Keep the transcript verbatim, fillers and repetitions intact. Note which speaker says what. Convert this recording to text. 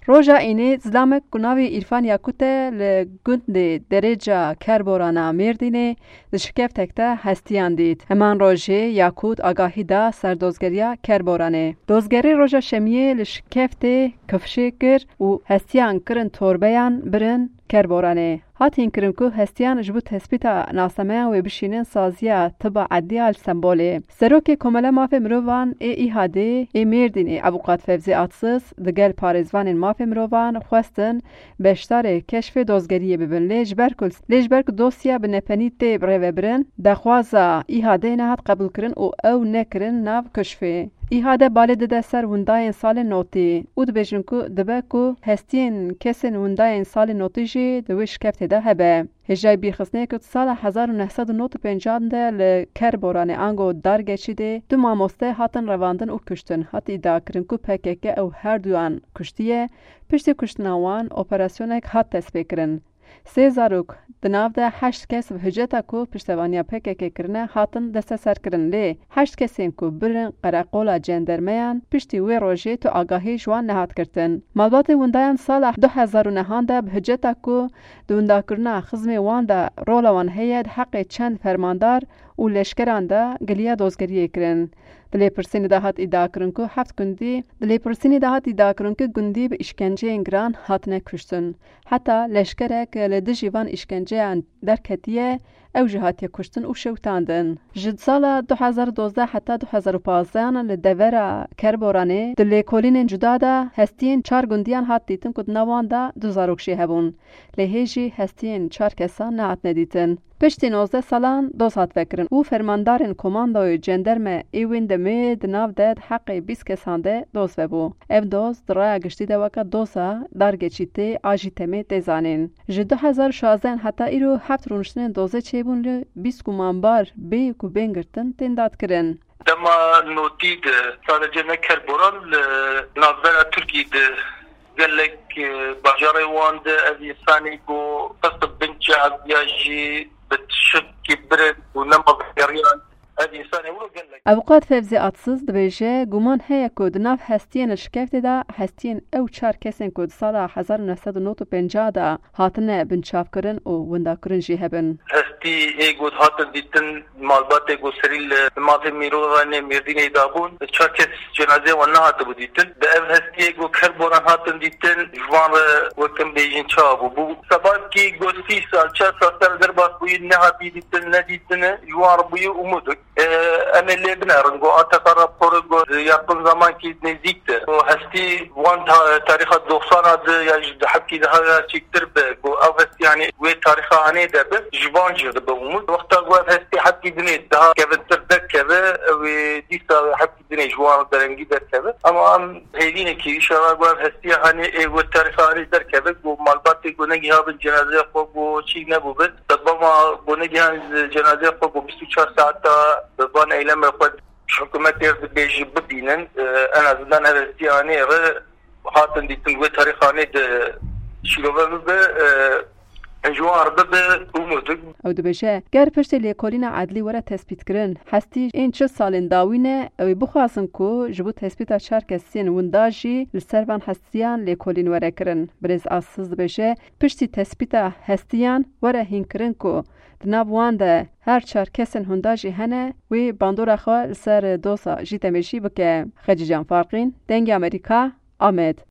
Speaker 1: روژا اینه زلامک گناوی ایرفان یاکوته لگند درجه کربورانا میردینه دشکف تکته هستیان دید. همان روژه یاکوت آگاهی دا سر دوزگریا کربورانه. دوزگری روژا شمیه لشکفته کفشه کر و هستیان کرن توربیان برن کربورانه. هاتین کرن که هستیان جبو تثبیتا ناسمه و بشینن سازیا تبا عدیال سمبوله. سروک کمالا مافه مروان ای ای هاده ای میردینه ابوقات فوزی آتسس دگل پارزوان مافه مروان خواستن بشتار کشف دوزگریه ببن لیج برکل لیج برک دوسیا به نپنی تی بره برن دخوازا ای هاده نهات قبول کرن او او نکرن ناو کشفه. ای هاده باله ده سر وندای سال نوتی اود بجن کو دبه کو هستین کسن وندای سال نوتی جی دوش کفته ده هبه هجای بیخصنه که سال هزار و نهصد و نود و پنجاه ده لکربوران آنگو دارگه چیده دو ماموسته هاتن رواندن او کشتن هاتی دا کرن کو پککه او هر دوان کشتیه پشت کشتناوان اپراسیونک هات تسبیه کرن. سه زاروک دناف ده هشت کس و هجتا کو پشتوانیا پکه کرنه هاتن دسته سر کرن لی هشت کسیم کو برن قرقولا جندرمیان پشتی وی روژه تو آگاهی جوان نهات کرتن. مالبات وندایان سال دو هزار و نه ده به هجتا کو دوندا کرنه خزمی وان ده رولا وان هید حق چند فرماندار و لشکران ده گلیا دوزگریه کرن. دلی پرسینی دهات ادعا کرن که هفت گندی دلی پرسینی دهات ادعا کرن که گندی به اشکنجه انگران هات نکشتن. حتی لشکره که لدجیوان اشکنجه در کتیه او جهاتی کشتن و شوتاندن. جد سال دو هزار و دوازده حتی دو هزار و پانزده لدور کربورانه دلی کلین جدا ده هستین چار گندیان هات دیتن کد نوان ده دو زاروکشی هبون. لهیجی هستین چار کسان نهات ندیتن. پشتی نوزده سالان دو ساعت فکرن او فرماندارن کماندوی جندرم ایوین دمی دناو داد حق بیس کسان ده دوز ببو. اف دوز درای گشتی ده وکا دوزا درگه چیته آجی تمی تیزانین. جد دو هزار و شازده حتی ایرو هفت رونشتن دوزه چه بون لی بیس کمانبار بی کو بینگرتن تنداد کرن.
Speaker 2: دما نوتی ده سادجه نکر بران نازدر ترکی ده گلک بجاره وان ده اوی ثانی گو قصد بنچه عزیاجی بتشد كبرت ونما بحريان هذه إنسان يقولوا قال لك
Speaker 1: أوقات فوزي أتصز دبيجة جمان هيا كود ناف هستين الشكافت دا هستين أو چار كسين كود سالا هزار ونهصد و نود و پنجاه دا هاتنه بنشاف کرن و وندا کرن جي هبن
Speaker 2: هستي هي قد هاتن ديتن مالبات قد سريل ماضي ميروغاني ميردين دابون چار كس جنازة وانا هاتبو ديتن بأف هستي قد كربوران هاتن ديتن جوان وكم بيجين چابو بو سبات كي قد سی سال چار سال درباس بوي نهاتي ديتن نديتن جوان بوي umuduk. Emelli binarin go ata raporu go yakın zaman ki nezikti. O hasti van tariha doksan adı ya hakki daha çektir be go avest yani ve tariha hani de be jibancı be umud. Vakta go hasti hakki dine daha kevetir de keve ve disa hakki dine juan derengi de keve. Ama am hedine ki inşallah go hasti hani ve tariha hani der keve go malbati go ne gihabın cenaze go çi ne bu be. Tabama go ne gihan cenaze go بیست و چهار ساعت بان ايلام خود حكومت يرد بيجي بدينن انا زدان هرستياني غير هاتن ديتن و تاريخاني د شلوه به انجوار به اومدگ
Speaker 1: او دبشه گر پشت لیکولین عدلی وره تثبیت کرن هستی این چه سالین داوینه او بخواستن کو جبو تثبیت چهار کسین ونداجی لسروان هستیان لیکولین وره کرن برز اساس دبشه پشتی تثبیت هستیان وره هین کرن کو دنابوان ده هر چهار کسین هنداجی هنه وی باندورا خواه سر دوسا جیتمشی بکه خجیجان فارقین دنگ امریکا آمد